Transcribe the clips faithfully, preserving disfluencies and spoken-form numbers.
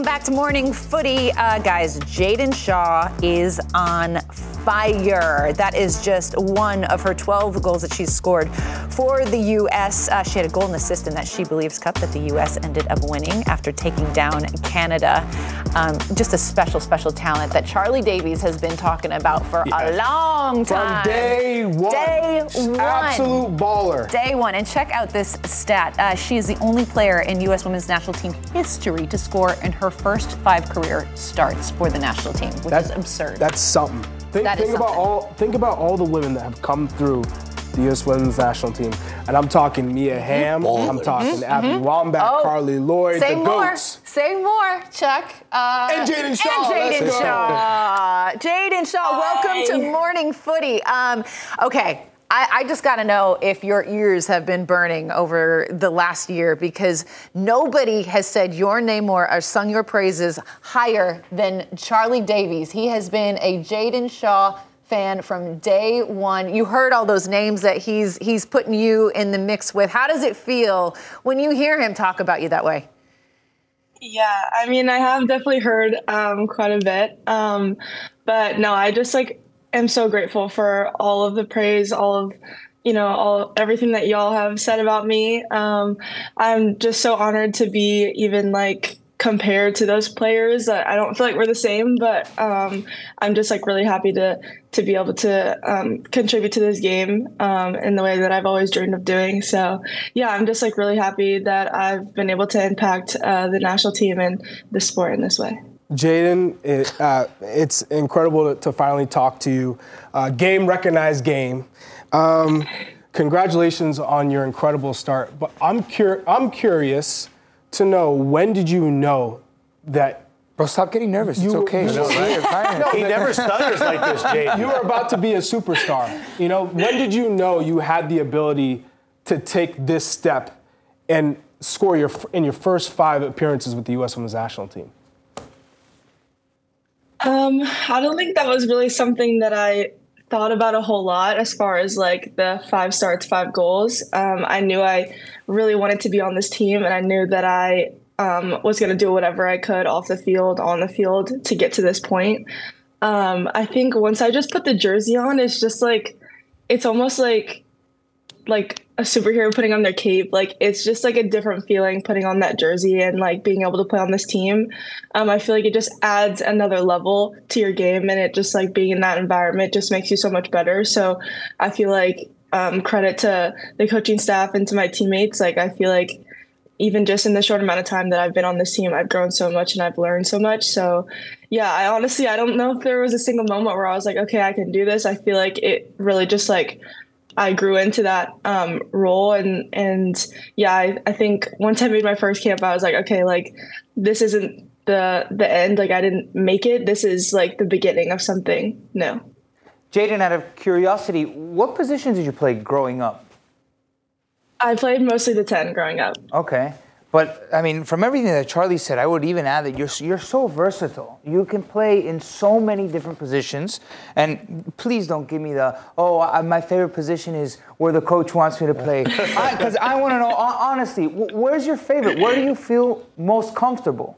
Welcome back to Morning Footy. Uh, guys, Jayden Shaw is on fire. That is just one of her twelve goals that she's scored for the U S. Uh, she had a goal and assist in that She Believes Cup that the U S ended up winning after taking down Canada. Um, just a special, special talent that Charlie Davies has been talking about for yes. a long time. From day one. Day one. Absolute baller. Day one. And check out this stat. Uh, she is the only player in U S women's national team history to score in her first five career starts for the national team, which that's, is absurd. That's something. Think, that think is about something. all. Think about all the women that have come through the U S women's national team, and I'm talking Mia Hamm. Mm-hmm. I'm talking mm-hmm. Abby Wambach, oh. Carly Lloyd, Say the more. goats. Say more, Chuck. Uh, and Jayden Shaw. And Jayden Shaw. Jayden Shaw. Welcome to Morning Footy. Um, okay. I, I just got to know if your ears have been burning over the last year, because nobody has said your name or, or sung your praises higher than Charlie Davies. He has been a Jayden Shaw fan from day one. You heard all those names that he's he's putting you in the mix with. How does it feel when you hear him talk about you that way? Yeah, I mean, I have definitely heard um, quite a bit. Um, but no, I just like am so grateful for all of the praise, all of, you know, all everything that y'all have said about me. Um, I'm just so honored to be even like compared to those players. I don't feel like we're the same, but um, I'm just like really happy to to be able to um, contribute to this game um, in the way that I've always dreamed of doing. So yeah, I'm just like really happy that I've been able to impact uh, the national team and the sport in this way. Jayden, it, uh, it's incredible to, to finally talk to you. Uh, game recognized game. Um, congratulations on your incredible start. But I'm cur- I'm curious to know, when did you know that? Bro, stop getting nervous. You, it's okay. You know, right? no, he never stutters like this, Jayden. You were about to be a superstar. You know, when did you know you had the ability to take this step and score your in your first five appearances with the U S women's national team? Um, I don't think that was really something that I thought about a whole lot as far as like the five starts, five goals. Um, I knew I really wanted to be on this team, and I knew that I um, was going to do whatever I could off the field, on the field to get to this point. Um, I think once I just put the jersey on, it's just like, it's almost like, like a superhero putting on their cape. Like, it's just like a different feeling putting on that jersey and like being able to play on this team. Um, I feel like it just adds another level to your game, and it just like being in that environment just makes you so much better. So I feel like um, credit to the coaching staff and to my teammates. Like, I feel like even just in the short amount of time that I've been on this team, I've grown so much and I've learned so much. So yeah, I honestly, I don't know if there was a single moment where I was like, okay, I can do this. I feel like it really just like, I grew into that um, role. And, and yeah, I, I think once I made my first camp, I was like, okay, like this isn't the, the end. Like I didn't make it. This is like the beginning of something new. Jayden, out of curiosity, what position did you play growing up? I played mostly the ten growing up. Okay. But, I mean, from everything that Charlie said, I would even add that you're you're so versatile. You can play in so many different positions. And please don't give me the, oh, I, my favorite position is where the coach wants me to play. Because I, I want to know, honestly, where's your favorite? Where do you feel most comfortable?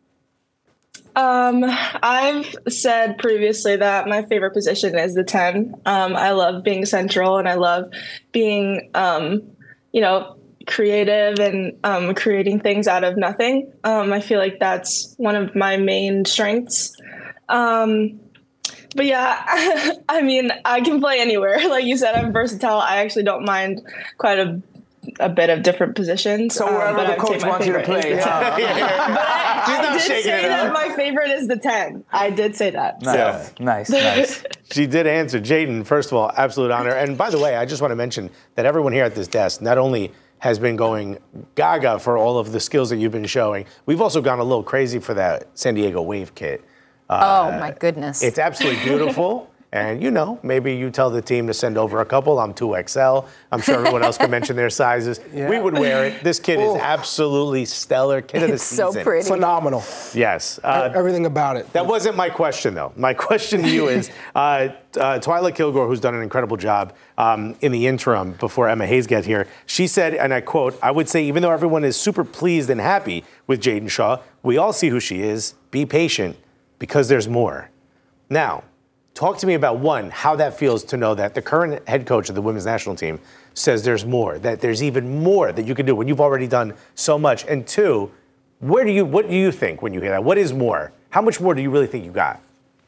Um, I've said previously that my favorite position is the ten. Um, I love being central, and I love being, um, you know, creative and um, creating things out of nothing. Um, I feel like that's one of my main strengths. Um, but yeah, I mean, I can play anywhere. Like you said, I'm versatile. I actually don't mind quite a a bit of different positions. So wherever um, the coach wants you to play. Yeah. yeah, yeah. But I, I did say that my favorite is the ten. I did say that. Nice, so. nice, nice. She did answer. Jayden, first of all, absolute honor. And by the way, I just want to mention that everyone here at this desk not only has been going gaga for all of the skills that you've been showing, we've also gone a little crazy for that San Diego Wave kit. Uh, oh, my goodness. It's absolutely beautiful. And, you know, maybe you tell the team to send over a couple. I'm two X L. I'm sure everyone else can mention their sizes. Yeah. We would wear it. This kid Ooh. is absolutely stellar. Kid of the it's season. so pretty. Phenomenal. Yes. Uh, Everything about it. That wasn't my question, though. My question to you is, uh, uh, Twyla Kilgore, who's done an incredible job um, in the interim before Emma Hayes got here, she said, and I quote, I would say even though everyone is super pleased and happy with Jaedyn Shaw, we all see who she is. Be patient because there's more. Now, talk to me about, one, how that feels to know that the current head coach of the women's national team says there's more, that there's even more that you can do when you've already done so much. And two, where do you, what do you think when you hear that? What is more? How much more do you really think you got?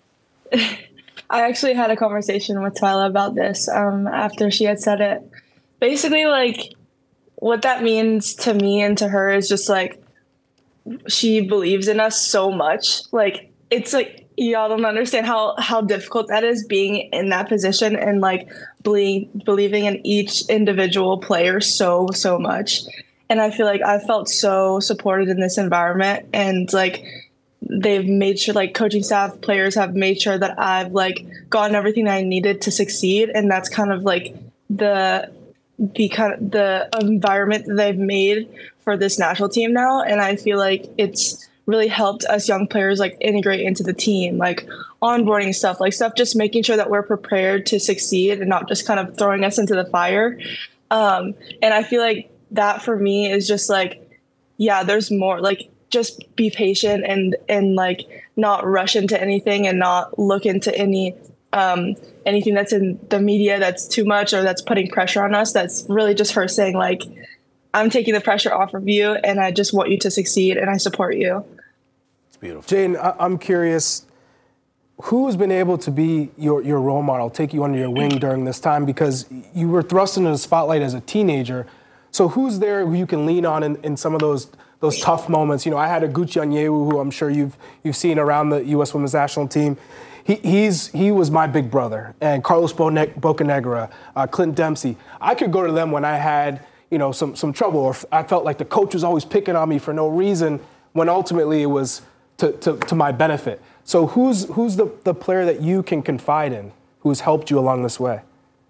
I actually had a conversation with Twyla about this um, after she had said it. Basically, like, what that means to me and to her is just, like, she believes in us so much. Like, it's like, y'all don't understand how, how difficult that is being in that position and like ble- believing in each individual player so, so much. And I feel like I felt so supported in this environment, and like they've made sure, like coaching staff, players have made sure that I've like gotten everything that I needed to succeed. And that's kind of like the, the kind of the environment that they've made for this national team now. And I feel like it's really helped us young players like integrate into the team, like onboarding stuff, like stuff, just making sure that we're prepared to succeed and not just kind of throwing us into the fire. Um, and I feel like that for me is just like, yeah, there's more, like just be patient and, and like not rush into anything and not look into any, um, anything that's in the media that's too much or that's putting pressure on us. That's really just her saying like, I'm taking the pressure off of you, and I just want you to succeed, and I support you. It's beautiful. Jaedyn, I- I'm curious, who's been able to be your, your role model, take you under your wing during this time? Because you were thrust into the spotlight as a teenager. So who's there who you can lean on in, in some of those those tough moments? You know, I had Oguchi Onyewu, who I'm sure you've you've seen around the U S Women's National Team. He, he's he was my big brother, and Carlos Bocanegra, uh, Clint Dempsey. I could go to them when I had, you know, some some trouble, or I felt like the coach was always picking on me for no reason, when ultimately it was to, to, to my benefit. So who's who's the, the player that you can confide in, who's helped you along this way?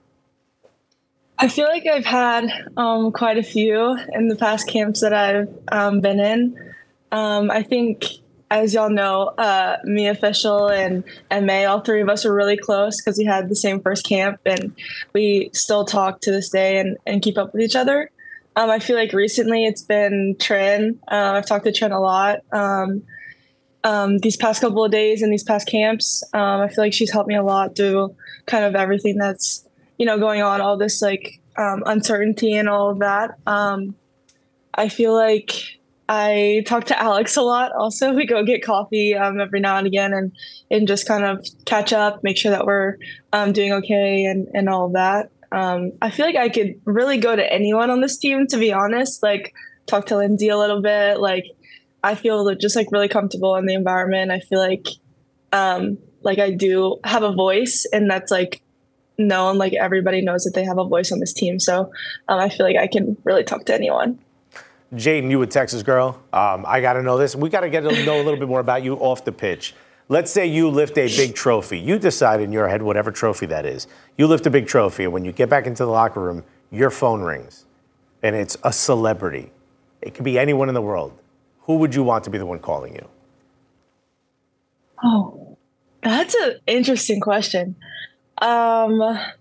I feel like I've had um, quite a few in the past camps that I've um, been in. Um, I think, as y'all know, uh, Mia Fishel and, and May, all three of us were really close because we had the same first camp, and we still talk to this day and, and keep up with each other. Um, I feel like recently it's been Trin. Uh, I've talked to Trin a lot um, um, these past couple of days and these past camps. Um, I feel like she's helped me a lot through kind of everything that's, you know, going on, all this like um, uncertainty and all of that. Um, I feel like I talk to Alex a lot. Also, we go get coffee um, every now and again and, and just kind of catch up, make sure that we're um, doing okay and, and all of that. Um, I feel like I could really go to anyone on this team, to be honest, like talk to Lindsay a little bit. Like I feel just like really comfortable in the environment. I feel like um, like I do have a voice, and that's like known, like everybody knows that they have a voice on this team. So um, I feel like I can really talk to anyone. Jaedyn, you a Texas girl. Um, I got to know this. We got to get to know a little bit more about you off the pitch. Let's say you lift a big trophy. You decide in your head, whatever trophy that is, you lift a big trophy, and when you get back into the locker room, your phone rings, and it's a celebrity. It could be anyone in the world. Who would you want to be the one calling you? Oh, that's an interesting question. Um, I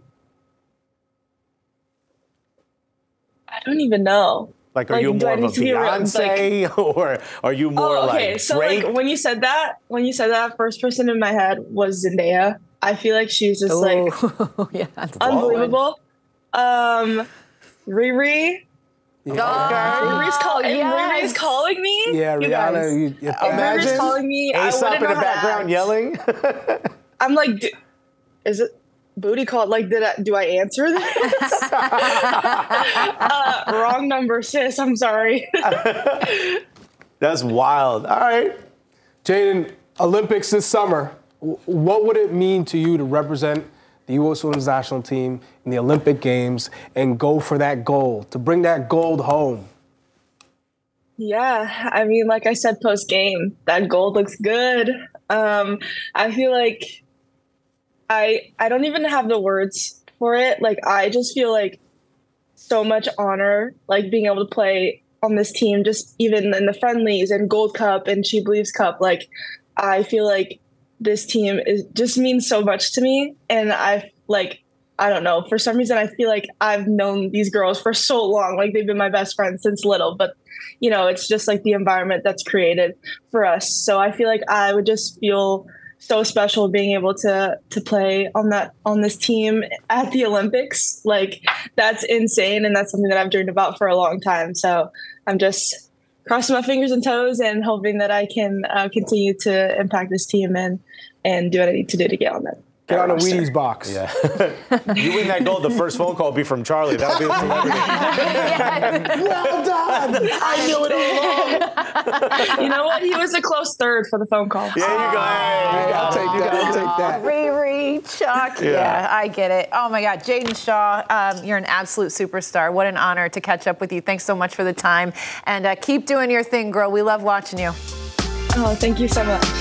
don't even know. Like, are Like, you do more I of a need to be around, Beyonce, or are you more Oh, okay. like So Drake? like when you said that, when you said that, first person in my head was Zendaya. I feel like she's just like Oh, yeah. that's unbelievable. Um, Riri. Oh, Riri's, call- if yes. Riri's calling me. Yeah, you Rihanna. guys, You, you if Riri's Imagine calling me, I Aesop wouldn't in know the how to background act. yelling. I'm like, d- is it booty call? Like, did I do I answer this? uh, wrong number, sis. I'm sorry. That's wild. All right. Jaedyn, Olympics this summer, w- what would it mean to you to represent the U S Women's National Team in the Olympic Games and go for that gold, to bring that gold home? Yeah, I mean, like I said, post game, that gold looks good. Um, I feel like I I don't even have the words for it. Like, I just feel like so much honor, like being able to play on this team, just even in the friendlies and Gold Cup and She Believes Cup. Like, I feel like this team is just means so much to me. And I like, I don't know, for some reason, I feel like I've known these girls for so long. Like, they've been my best friends since little, but you know, it's just like the environment that's created for us. So I feel like I would just feel so special being able to to play on that on this team at the Olympics. Like, that's insane, and that's something that I've dreamed about for a long time. So I'm just crossing my fingers and toes and hoping that I can uh, continue to impact this team and and do what I need to do to get on that. Get on a Wheaties box. Yeah. You win that gold, the first phone call will be from Charlie. That'll be the celebrity. Well done. I knew it all along. You know what? He was a close third for the phone call. There you go. Hey, I'll take that. I'll take that. Riri, Chuck. Yeah. Yeah. I get it. Oh my God, Jaedyn Shaw, um, you're an absolute superstar. What an honor to catch up with you. Thanks so much for the time, and uh, keep doing your thing, girl. We love watching you. Oh, thank you so much.